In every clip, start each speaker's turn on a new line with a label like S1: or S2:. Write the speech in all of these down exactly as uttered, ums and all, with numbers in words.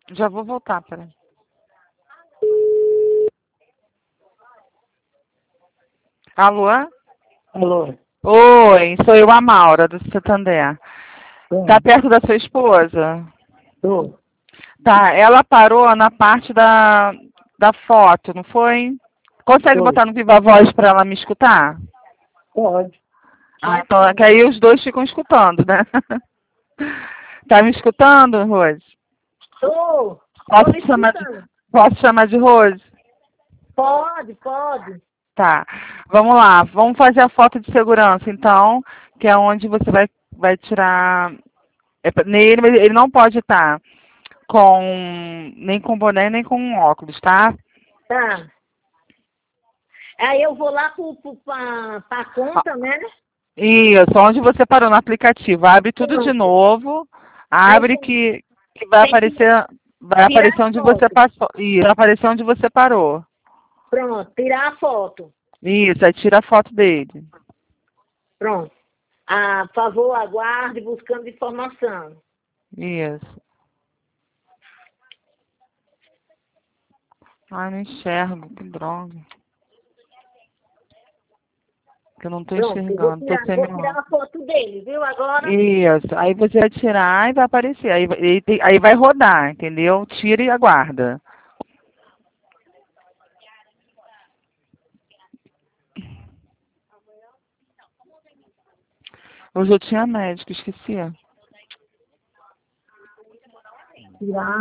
S1: Já vou voltar, peraí. Alô?
S2: Alô?
S1: Oi, sou eu, a Maura, do Santander. Tá
S2: Sim,
S1: perto da sua esposa?
S2: tô.
S1: Tá, ela parou na parte da, da foto, não foi? Consegue
S2: Tô.
S1: botar no Viva Voz pra ela me escutar?
S2: Pode.
S1: Ah, então é que aí os dois ficam escutando, né? Tá me escutando, Rose?
S2: Tô. Tô
S1: Posso
S2: lhe
S1: te chamar de,
S2: escutando.
S1: posso te chamar de Rose?
S2: Pode, pode.
S1: Tá. Vamos lá. Vamos fazer a foto de segurança, então, que é onde você vai, vai tirar. É, pra- nele, mas ele não pode estar com nem com boné nem com óculos, tá?
S2: Tá. Aí eu vou lá pro, pro, pra, pra
S1: Ó,
S2: conta, né?
S1: isso, onde você parou no aplicativo. Abre tudo de
S2: Pronto.
S1: novo.
S2: Aí
S1: Abre
S2: tem,
S1: que, que vai
S2: tem que
S1: aparecer. Vai
S2: tirar
S1: aparecer
S2: a
S1: onde você
S2: foto.
S1: passou. Isso, vai aparecer onde você parou.
S2: Pronto, tirar a foto.
S1: Isso, aí tira a foto dele.
S2: Pronto. Ah, por favor, aguarde buscando informação.
S1: Isso. Ai, não enxergo, que droga. Que eu não tô
S2: Pronto, eu vou
S1: enxergando, tô
S2: tirar,
S1: sem
S2: vou
S1: meu
S2: tirar
S1: óculos.
S2: a foto dele, viu? Agora,
S1: Isso. Aí você vai tirar e vai aparecer. Aí, vai- aí, tem- aí vai rodar, entendeu? Tira e aguarda. Hoje eu tinha médico, esqueci.
S2: tirar.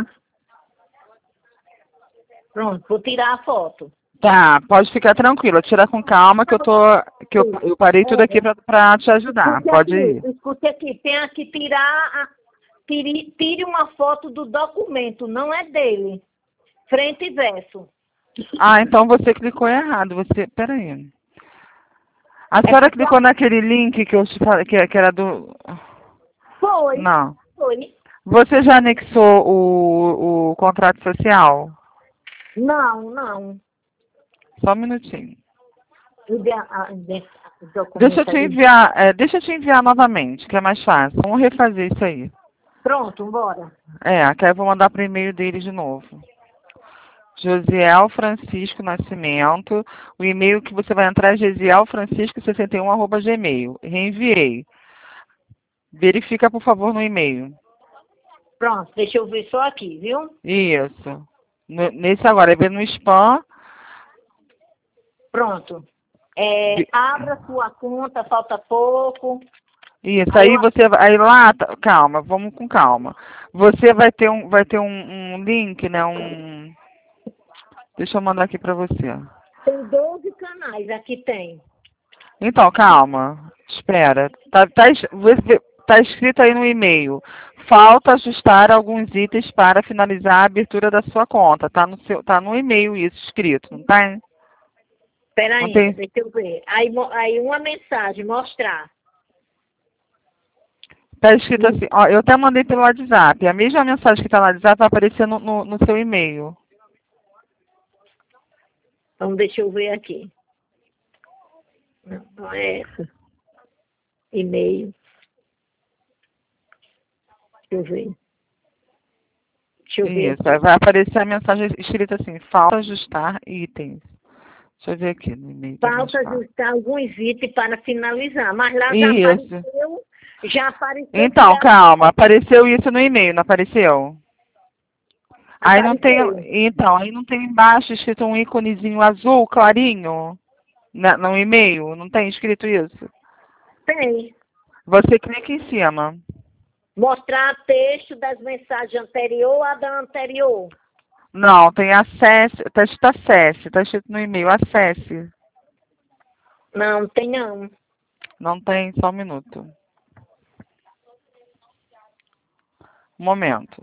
S2: Pronto, vou tirar a foto.
S1: Tá, pode ficar tranquila. Tira com calma que eu tô. Que eu, eu parei tudo aqui pra, pra te ajudar.
S2: Escute
S1: Pode
S2: aqui,
S1: ir.
S2: escute aqui, tem que tirar, a, tire, tire uma foto do documento, não é dele. Frente e verso.
S1: Ah, então você clicou errado. Você. Peraí. A
S2: É
S1: senhora
S2: porque
S1: clicou naquele link que eu te falei, que, que era do.
S2: foi,
S1: Não.
S2: foi.
S1: Você já anexou o, o contrato social?
S2: Não, não.
S1: Só um minutinho.
S2: O, de, a, de, o
S1: Deixa eu
S2: documento
S1: te
S2: ali.
S1: enviar, é, deixa eu te enviar novamente, que é mais fácil. Vamos refazer isso aí.
S2: Pronto, bora.
S1: É, que aí eu vou mandar para o e-mail dele de novo. Josiel Francisco Nascimento. O e-mail que você vai entrar é josielfrancisco sessenta e um arroba gmail. Reenviei. Verifica, por favor, no e-mail.
S2: Pronto, deixa eu ver só aqui, viu?
S1: Isso. No- nesse agora, é ver no spam.
S2: Pronto. É,
S1: Vi-
S2: abra sua conta, falta pouco.
S1: Isso,
S2: Aí eu,
S1: aí você vai, aí lá, tá- calma, vamos com calma. Você vai ter um, vai ter um, um link, né, um, deixa eu mandar aqui para você.
S2: tem doze canais, aqui tem.
S1: Então, calma, espera. Tá, tá, es- você- tá escrito aí no e-mail. Falta ajustar alguns itens para finalizar a abertura da sua conta. Tá no seu, tá no e-mail isso escrito, não tá?
S2: Espera
S1: Não
S2: ainda,
S1: tem?
S2: deixa eu ver. Aí, mo- aí uma mensagem, mostrar.
S1: Tá escrito assim, ó, eu até mandei pelo WhatsApp. A mesma mensagem que tá no WhatsApp vai aparecer no, no, no seu e-mail.
S2: Então, deixa eu ver aqui. Não, não é essa. E-mail. Deixa eu ver. Deixa eu ver
S1: Isso,
S2: aqui.
S1: aí vai aparecer a mensagem escrita assim, falta ajustar itens. Deixa eu ver aqui no e-mail, que é mais
S2: Falta
S1: fácil.
S2: ajustar alguns itens para finalizar. Mas lá já
S1: Isso.
S2: apareceu, já apareceu
S1: Então,
S2: tirar.
S1: calma, apareceu isso no e-mail, não apareceu? Aí não tem,
S2: Apareceu.
S1: então, aí não tem embaixo escrito um íconezinho azul clarinho na, no e-mail, não tem escrito isso?
S2: Tem.
S1: Você clica em cima.
S2: Mostrar texto das mensagens anterior à da anterior.
S1: Não, tem acesse, tá escrito acesse, tá escrito no e-mail, acesse.
S2: Não, tem não.
S1: Não tem, só um minuto. Um momento.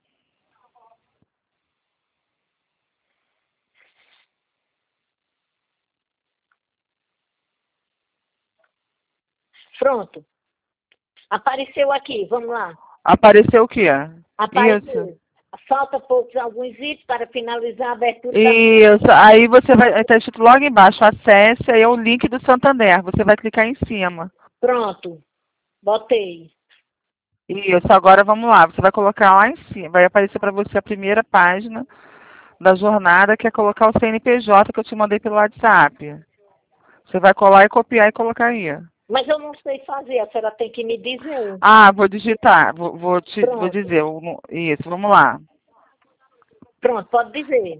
S2: Pronto. Apareceu aqui, vamos lá.
S1: Apareceu o quê? Isso.
S2: Apareceu. Falta poucos alguns itens para finalizar a abertura da conta.
S1: Isso, aí você vai, tá escrito logo embaixo, acesse, aí é o link do Santander, você vai clicar em cima.
S2: Pronto. Botei.
S1: Isso, agora vamos lá. Você vai colocar lá em cima, vai aparecer para você a primeira página da jornada, que é colocar o C N P J que eu te mandei pelo WhatsApp. Você vai colar e copiar e colocar aí.
S2: Mas eu não sei fazer, a senhora tem que me dizer.
S1: Ah, vou digitar, vou, vou, te, vou
S2: Pronto,
S1: dizer. o nu- Isso, vamos lá.
S2: pronto, pode dizer.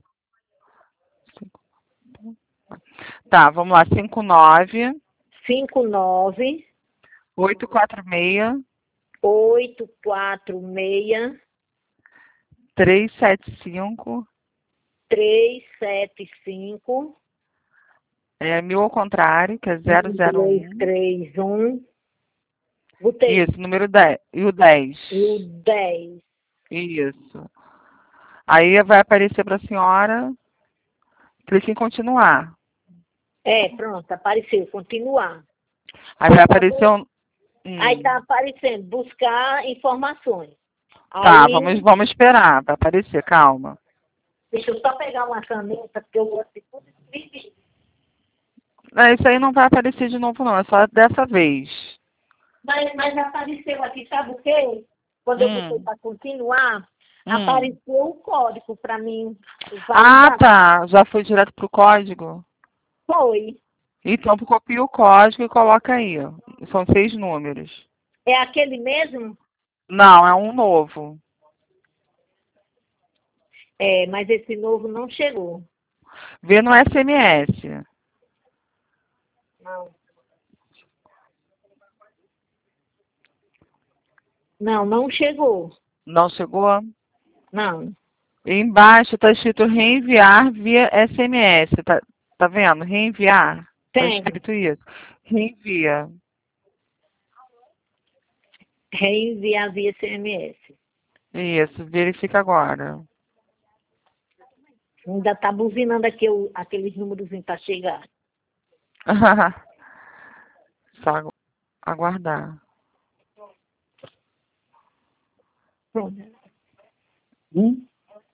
S1: Tá, vamos lá. cinco nove
S2: cinco nove
S1: oito quatro seis
S2: oito quatro seis
S1: três sete cinco.
S2: três sete cinco
S1: É mil ao contrário, que é zero
S2: um
S1: zero
S2: dois
S1: um.
S2: três um. Botei.
S1: Isso, número dez. E o dez.
S2: E o dez.
S1: Isso. Aí vai aparecer para a senhora, clique em continuar.
S2: É, pronto, apareceu. Continuar.
S1: Aí
S2: Por
S1: vai aparecer
S2: favor.
S1: um.
S2: Aí
S1: Hum.
S2: tá aparecendo. Buscar informações.
S1: Tá, vamos,
S2: Aí,
S1: vamos esperar. Vai aparecer, calma.
S2: deixa eu só pegar uma caneta, porque eu gosto de tudo escrever.
S1: É, isso aí não vai aparecer de novo, não. É só dessa vez.
S2: Mas, mas apareceu aqui, sabe o quê? Quando eu botei
S1: Hum.
S2: para continuar,
S1: Hum.
S2: apareceu o código para mim
S1: Ah,
S2: validar.
S1: tá. Já foi direto pro código?
S2: Foi.
S1: Então, copia o código e coloca aí. São seis números.
S2: É aquele mesmo?
S1: Não, é um novo.
S2: É, mas esse novo não chegou.
S1: Vê no S M S.
S2: Não. Não, não chegou.
S1: Não chegou?
S2: Não.
S1: Embaixo está escrito reenviar via S M S. Tá, tá vendo? Reenviar. Está
S2: Tem.
S1: escrito isso. Reenvia.
S2: Reenviar via S M S.
S1: Isso, verifica agora.
S2: Ainda tá buzinando aqui o, aqueles números para chegar.
S1: Só agu- aguardar.
S2: Pronto. Hum?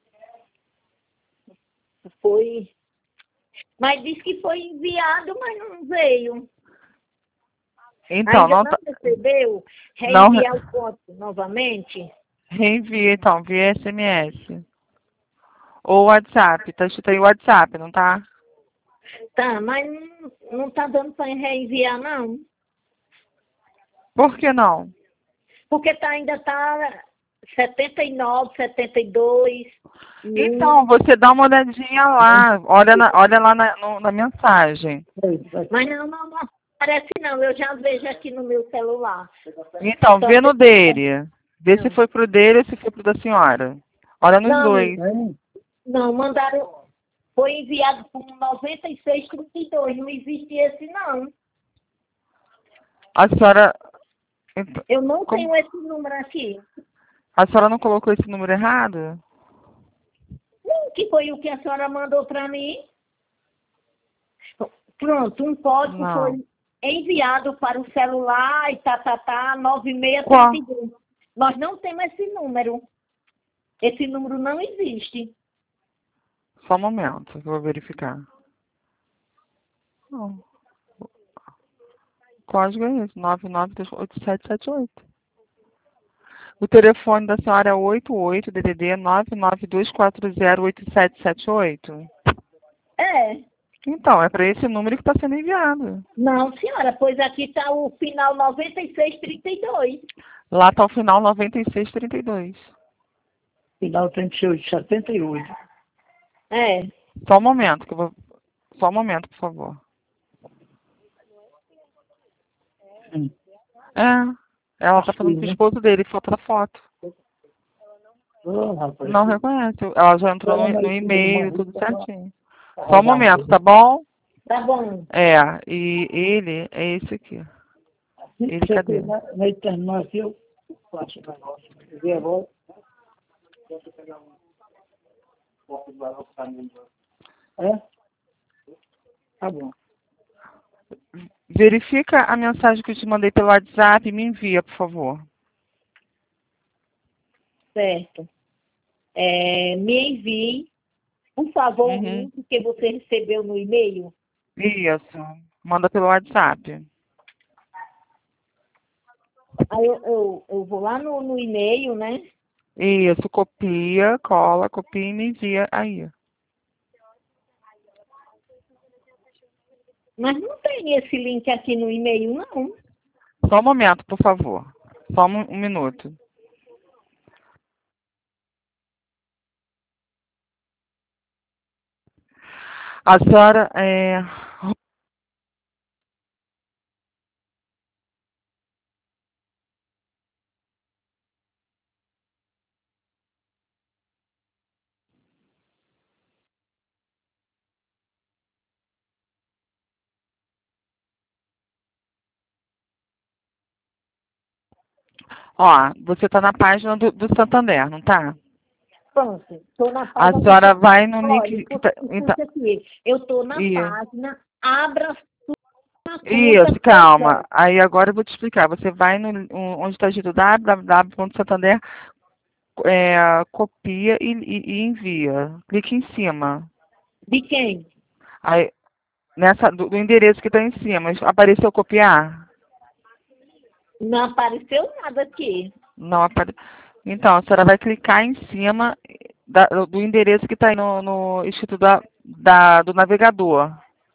S2: Foi. Mas disse que foi enviado, mas não veio.
S1: Então,
S2: Ainda
S1: não
S2: não
S1: tá.
S2: recebeu?
S1: Não re-
S2: Reenviar o código novamente?
S1: reenvia, então, via S M S. Ou WhatsApp. Tá escrito aí WhatsApp, não tá?
S2: Tá, mas não, não tá dando para reenviar, não.
S1: Por que não?
S2: Porque tá, ainda tá setenta e nove, setenta e dois.
S1: Então, você dá uma olhadinha lá. Olha, na, olha lá na, no- na mensagem.
S2: Mas não, não, não aparece não. Eu já vejo aqui no meu celular.
S1: Então,
S2: Só
S1: vê no
S2: que-
S1: dele. Vê se
S2: não,
S1: foi pro dele ou se foi pro da senhora. Olha nos
S2: não,
S1: dois.
S2: não, mandaram. Foi enviado por noventa e seis trinta e dois. Não existe esse, não.
S1: A senhora. Então,
S2: Eu não
S1: como-
S2: tenho esse número aqui.
S1: a senhora não colocou esse número errado?
S2: Não, que foi o que a senhora mandou para mim. Pronto, um código
S1: Não.
S2: foi enviado para o celular e tá, tá, tá, nove seis
S1: Qual?
S2: três dois. Nós não temos esse número. Esse número não existe.
S1: Só um momento, que eu vou verificar. Não. O código é esse, nove nove três oito sete sete oito. O telefone da senhora é oito oito D D D nove nove dois quatro zero oito sete sete oito.
S2: É.
S1: Então, é para esse número que está sendo enviado.
S2: Não, senhora, pois aqui está o final noventa e seis trinta e dois.
S1: Lá está o final noventa e seis trinta e dois.
S2: Final trinta e oito, setenta e oito. É.
S1: Só um momento, que eu vou. Só um momento, por favor.
S2: Hum.
S1: É. Ela está falando com o esposo dele, foto da foto.
S2: Oh, rapaz.
S1: Não reconhece. Ela já entrou no, no e-mail, tudo certinho. Só um momento, tá bom?
S2: Tá bom.
S1: É, e ele é esse aqui. Ele, cadê?
S2: Vai terminar aqui, eu faço o negócio. Ver a volta. É? Tá bom.
S1: Verifica a mensagem que eu te mandei pelo WhatsApp e me envia, por favor.
S2: Certo. É, me envie, por favor, o
S1: Uhum.
S2: link que você recebeu no e-mail.
S1: Isso. Manda pelo WhatsApp.
S2: Aí eu, eu, eu vou lá no, no e-mail, né?
S1: Isso, copia, cola, copia e me envia aí.
S2: Mas não tem esse link aqui no e-mail, não.
S1: Só um momento, por favor. Só um, um minuto. A senhora é... Ó, você está na página do, do Santander, não tá?
S2: Pronto, estou na
S1: A
S2: página do...
S1: senhora vai no
S2: Olha,
S1: link que tá...
S2: escuta
S1: Então,
S2: escuta aqui. Eu estou na
S1: e-
S2: página Abra sua conta
S1: isso, calma.
S2: pessoal.
S1: Aí agora eu vou te explicar. Você vai no onde está escrito w w w ponto santander, é, copia e, e, e envia. Clique em cima.
S2: De quem?
S1: Aí, nessa, do, do endereço que está em cima. Apareceu copiar?
S2: Não apareceu nada aqui.
S1: Não apareceu. Então, a senhora vai clicar em cima da- do endereço que está aí no, no escrito da, da, do navegador.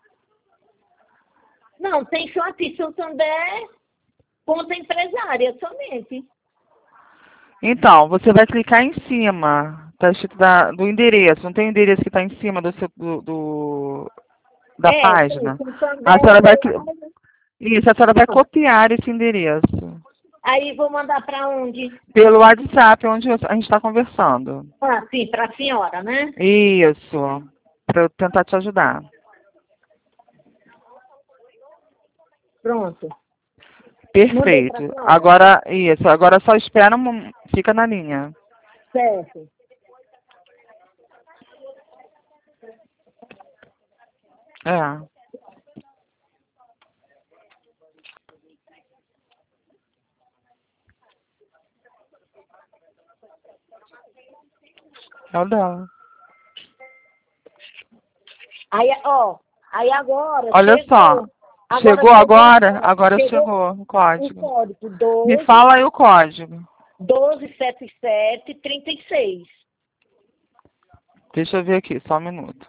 S2: Não, tem só aqui, Santander, conta empresária somente.
S1: Então, você vai clicar em cima. Está escrito da, do endereço. Não tem o endereço que está em cima do, seu, do, do- da
S2: É, tem
S1: página? A
S2: Santander,
S1: senhora vai, cli-
S2: Goiás.
S1: isso, a senhora vai
S2: Ah,
S1: copiar esse endereço
S2: aí vou mandar para onde?
S1: pelo WhatsApp, onde a gente está conversando.
S2: Ah, sim, para a senhora, né?
S1: Isso, para eu tentar te ajudar.
S2: Pronto. Mandei para a
S1: Perfeito.
S2: senhora.
S1: Agora, isso, agora só espera, um, fica na linha.
S2: Certo.
S1: É. É o dela.
S2: Aí, ó, aí agora
S1: Olha só.
S2: chegou. Agora
S1: Chegou
S2: chegou,
S1: agora? Agora
S2: chegou
S1: chegou o
S2: o
S1: código.
S2: código
S1: Me
S2: doze,
S1: fala aí o código.
S2: doze setenta e sete, trinta e seis.
S1: Deixa eu ver aqui, só um minuto.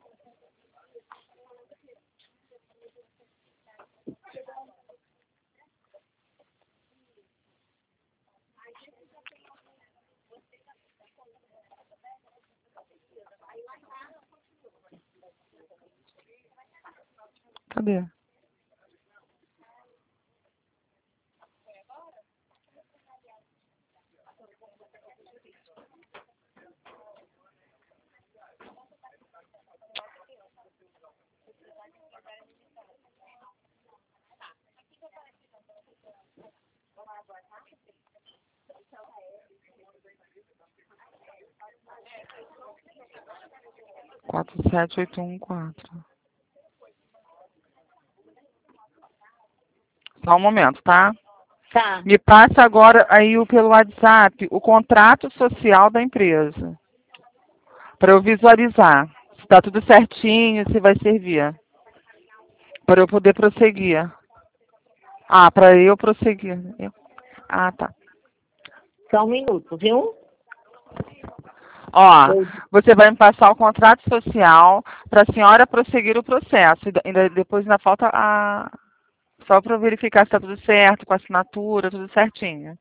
S1: Cadê? quatro sete oito um quatro. Só um momento, tá?
S2: Tá,
S1: Me passa agora aí o- pelo WhatsApp o contrato social da empresa. Para eu visualizar. Se está tudo certinho, se vai servir. Para eu poder prosseguir. Ah, para eu prosseguir. Eu- Ah, tá.
S2: só um minuto, viu?
S1: Ó,
S2: Eu-
S1: você vai me passar o contrato social para a senhora prosseguir o processo. E da- ainda, depois ainda falta a... Só para verificar se está tudo certo, com a assinatura, tudo certinho.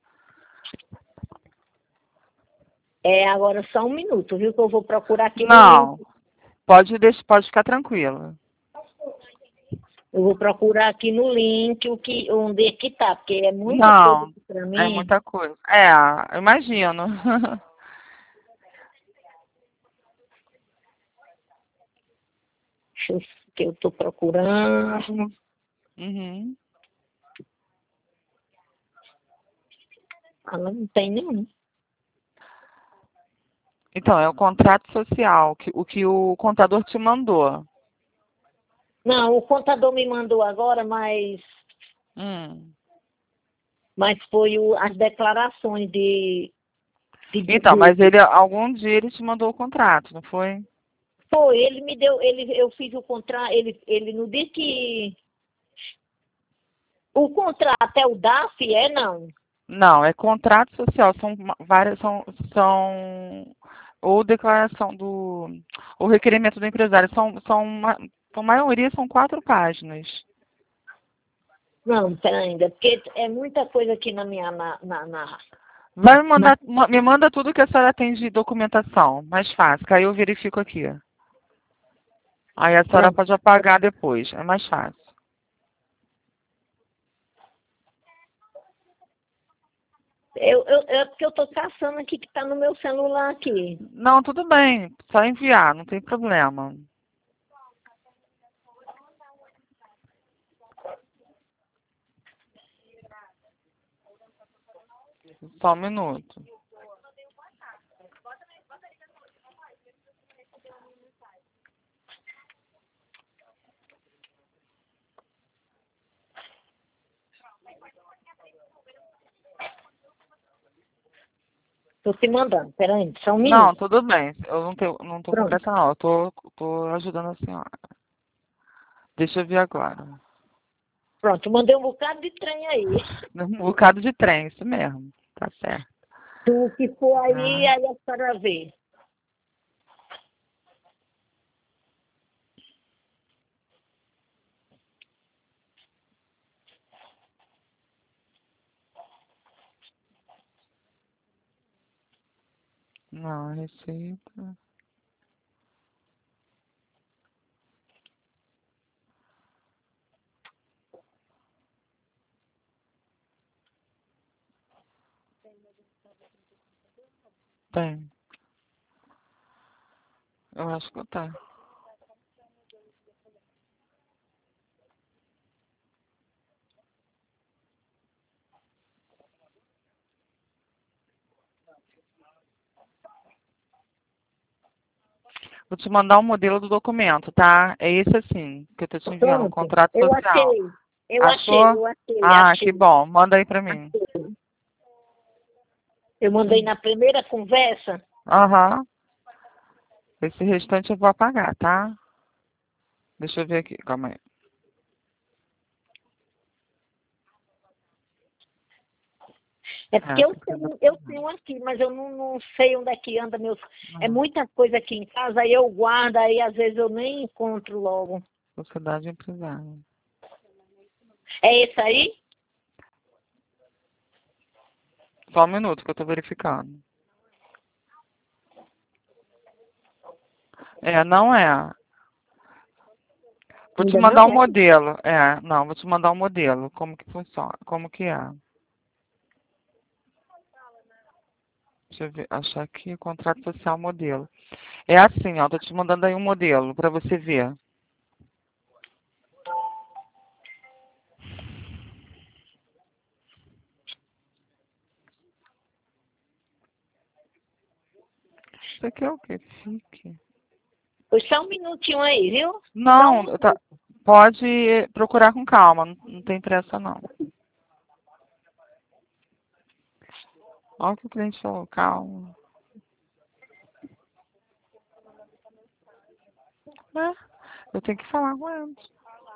S2: É, agora só um minuto, viu? Que eu vou procurar aqui no link.
S1: Não, pode, deixar, pode ficar tranquila.
S2: Eu vou procurar aqui no link o que, onde é que tá, porque é muita coisa
S1: Não,
S2: para
S1: é
S2: mim.
S1: muita coisa. É, eu imagino.
S2: Deixa eu, que eu tô procurando.
S1: Uhum.
S2: Ah, não tem nenhum.
S1: Então, é o contrato social, que, o que o contador te mandou.
S2: Não, o contador me mandou agora, mas,
S1: Hum.
S2: mas foi o, as declarações de, de, de,
S1: Então,
S2: de-
S1: mas ele, algum dia ele te mandou o contrato, não foi?
S2: Foi, ele me deu, ele, eu fiz o contrato, ele, ele no dia que O contrato é o D A F, é não?
S1: Não, é contrato social, são ma- várias, são, são ou declaração do, ou requerimento do empresário, são, são, uma- a maioria são quatro páginas.
S2: Não, pera ainda, porque é muita coisa aqui na minha, na, na, na,
S1: Vai me
S2: na-
S1: mandar, ma- me manda tudo que a senhora tem de documentação, mais fácil, que aí eu verifico aqui. Aí a senhora
S2: pronto.
S1: pode apagar depois, é mais fácil.
S2: Eu, eu, é porque eu tô caçando aqui que tá no meu celular aqui.
S1: Não, tudo bem, só enviar, não tem problema. Só um minuto.
S2: Tô te mandando, pera aí, só um
S1: Não,
S2: minuto.
S1: tudo bem, eu não tenho, não tô com
S2: Pronto.
S1: pressa não, eu tô, tô ajudando a senhora. Deixa eu ver agora.
S2: Pronto, mandei um bocado de trem aí.
S1: Um bocado de trem, isso mesmo, tá certo.
S2: Tu que for aí,
S1: Ah,
S2: aí a senhora vê.
S1: não, receita. Tem. Eu acho que tá. Vou te mandar o modelo do documento, tá? É esse assim, que eu tô te enviando, um
S2: Pronto,
S1: contrato
S2: eu
S1: social.
S2: achei. Eu achei,
S1: Achou?
S2: eu achei,
S1: Ah, que
S2: achei.
S1: bom. Manda aí pra mim.
S2: achei. Eu mandei na primeira conversa.
S1: Aham. Esse restante eu vou apagar, tá? Deixa eu ver aqui, calma aí.
S2: É
S1: É,
S2: porque eu
S1: porque
S2: tenho, eu tenho aqui, mas eu não, não sei onde é que anda meus. É muita coisa aqui em casa, aí eu guardo, aí às vezes eu nem encontro logo.
S1: Sociedade empresária.
S2: É esse aí?
S1: Só um minuto que eu tô verificando. É, não é. Vou te
S2: Ainda
S1: mandar um
S2: não é?
S1: modelo. É, não, vou te mandar um modelo. Como que funciona, como que é. Deixa eu ver, achar aqui, contrato social modelo. É assim, ó, tô te mandando aí um modelo para você ver. Isso aqui é o quê? Fique.
S2: Pois só um minutinho aí, viu? Só um
S1: Não, tá,
S2: minuto.
S1: pode procurar com calma, não, não tem pressa não. Olha o que o cliente falou, calma. É, eu tenho que falar com eles.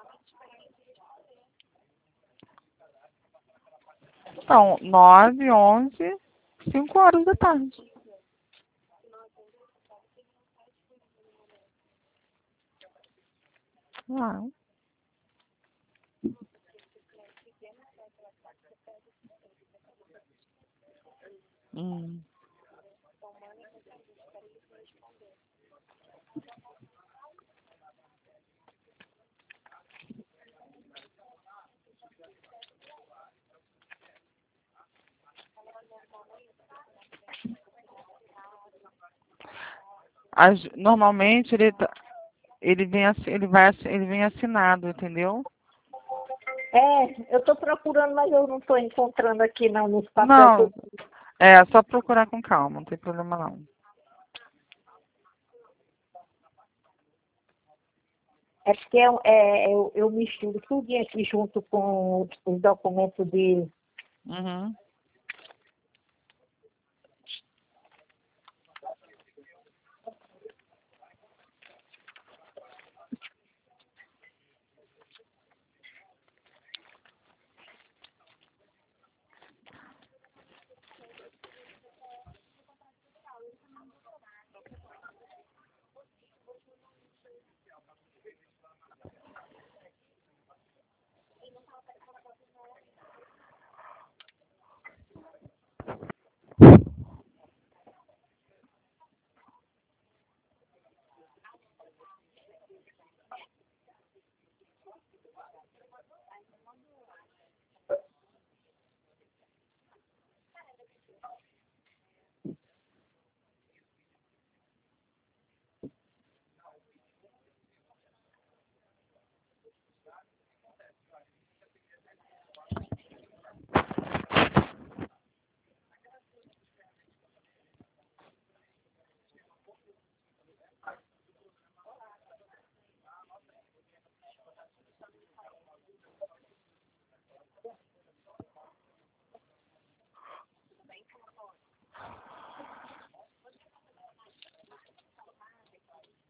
S1: Então, nove, onze, cinco horas da tarde. Ah, hum. As- normalmente ele, tá- ele, vem, assi- ele, vai, assi- ele vem assinado, entendeu?
S2: É, eu tô procurando, mas eu não tô encontrando aqui não, nos papéis que
S1: Não,
S2: eu.
S1: é só procurar com calma, não tem problema não.
S2: É porque eu, é, eu, eu misturo tudo aqui junto com os, os documentos de.
S1: Uhum.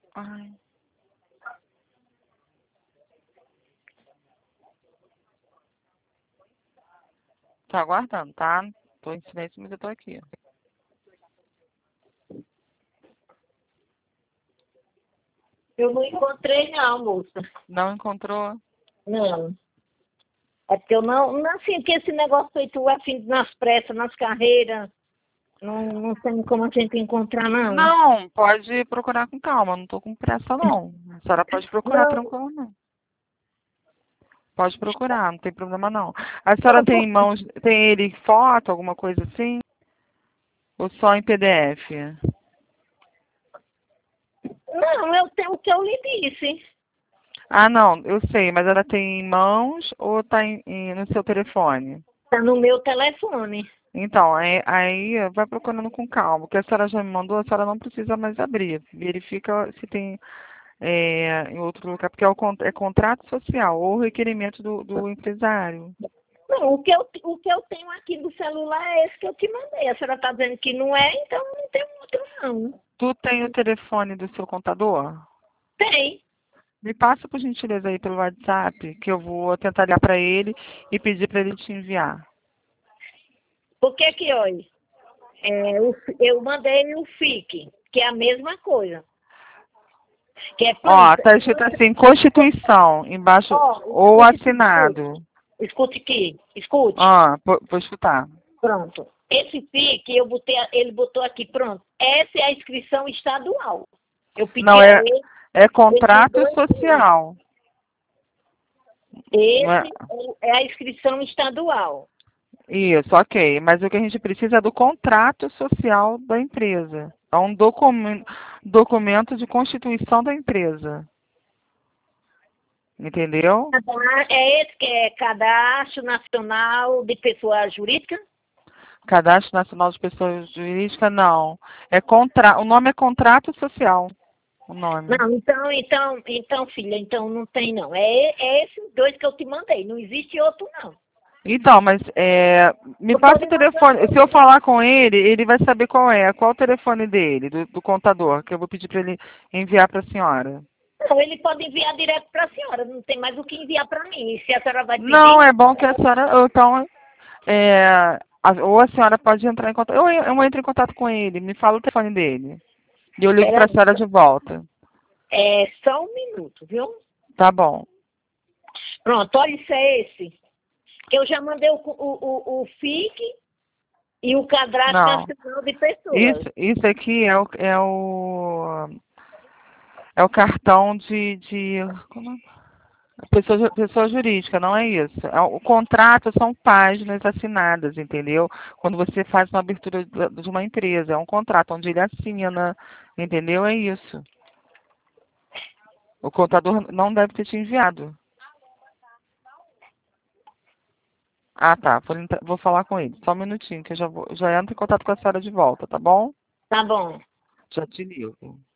S1: Ai. Tô aguardando, tá? Tô em silêncio, mas eu tô aqui.
S2: Eu não encontrei não, moça.
S1: Não encontrou?
S2: Não. É porque eu não, não assim, que esse negócio feito assim, nas pressas, nas carreiras, não, não tem como a gente encontrar, não.
S1: Não, pode procurar com calma, não tô com pressa não. A senhora pode procurar
S2: Não,
S1: tranquilamente. Pode procurar, não tem problema não. A senhora
S2: não,
S1: tem
S2: por-
S1: em mãos, tem ele em foto, alguma coisa assim? Ou só em P D F?
S2: não, eu tenho o que eu lhe disse.
S1: Ah, não, eu sei, mas ela tem em mãos ou tá em, em- no seu telefone?
S2: Está no meu telefone.
S1: Então, aí, aí vai procurando com calma, porque a senhora já me mandou, a senhora não precisa mais abrir. Verifica se tem é, em outro lugar, porque é, o, con- é contrato social ou requerimento do, do empresário.
S2: Não, o que, eu, o que eu tenho aqui no celular é esse que eu te mandei. A senhora está dizendo que não é, então não tem outro, não.
S1: Tu tem o telefone do seu contador?
S2: Tem.
S1: Me passa, por gentileza, aí pelo WhatsApp, que eu vou tentar ligar para ele e pedir para ele te enviar.
S2: Porque que, olha, é, o- eu mandei o F I C, que é a mesma coisa. Que é
S1: Ó,
S2: pronto.
S1: tá escrito assim, Constituição, embaixo,
S2: Ó,
S1: ou
S2: escute, escute,
S1: assinado.
S2: escute aqui, escute.
S1: Ah, vou, vou escutar.
S2: Pronto. Esse F I C, eu botei, ele botou aqui, pronto. Essa é a inscrição estadual. Eu pedi
S1: Não,
S2: a
S1: é,
S2: ele
S1: é
S2: esses
S1: contrato
S2: dois documentos.
S1: social. Não é?
S2: Esse é a inscrição estadual.
S1: Isso, ok. Mas o que a gente precisa é do contrato social da empresa. É um documen- documento de constituição da empresa. Entendeu?
S2: Cadar- É esse que é Cadastro Nacional de Pessoa Jurídica?
S1: Cadastro Nacional de Pessoas Jurídicas, não. É contra... O nome é contrato social. O nome.
S2: Não, então, então, então, filha, então não tem não. É, é esses dois que eu te mandei, não existe outro não.
S1: Então, mas é, me
S2: Eu tô
S1: passa o
S2: lhe mandando.
S1: telefone. Se eu falar com ele, ele vai saber qual é. Qual o telefone dele, do, do contador, que eu vou pedir para ele enviar para a senhora.
S2: Não, ele pode enviar direto para a senhora, não tem mais o que enviar para mim. E se a senhora vai
S1: Não,
S2: pedir,
S1: é bom que a senhora. ou Então, é, a- ou a senhora pode entrar em contato. Eu, eu entro em contato com ele, me fala o telefone dele. E eu ligo para a
S2: pera,
S1: senhora de volta.
S2: é só um minuto, viu?
S1: Tá bom.
S2: Pronto, olha, isso é esse. Que eu já mandei o, o, o, o F I C e o Cadastro
S1: Não.
S2: Nacional de Pessoas.
S1: Isso, isso aqui é o, é o, é o cartão de, de como é? Pessoa, ju- pessoa jurídica, não é isso. É o o contrato são páginas assinadas, entendeu? Quando você faz uma abertura de de uma empresa, é um contrato onde ele assina, entendeu? É isso. O contador não deve ter te enviado. Ah, tá. Vou, entra- vou falar com ele. Só um minutinho, que eu já, vou, já entro em contato com a senhora de volta, tá bom?
S2: Tá bom.
S1: Já te ligo.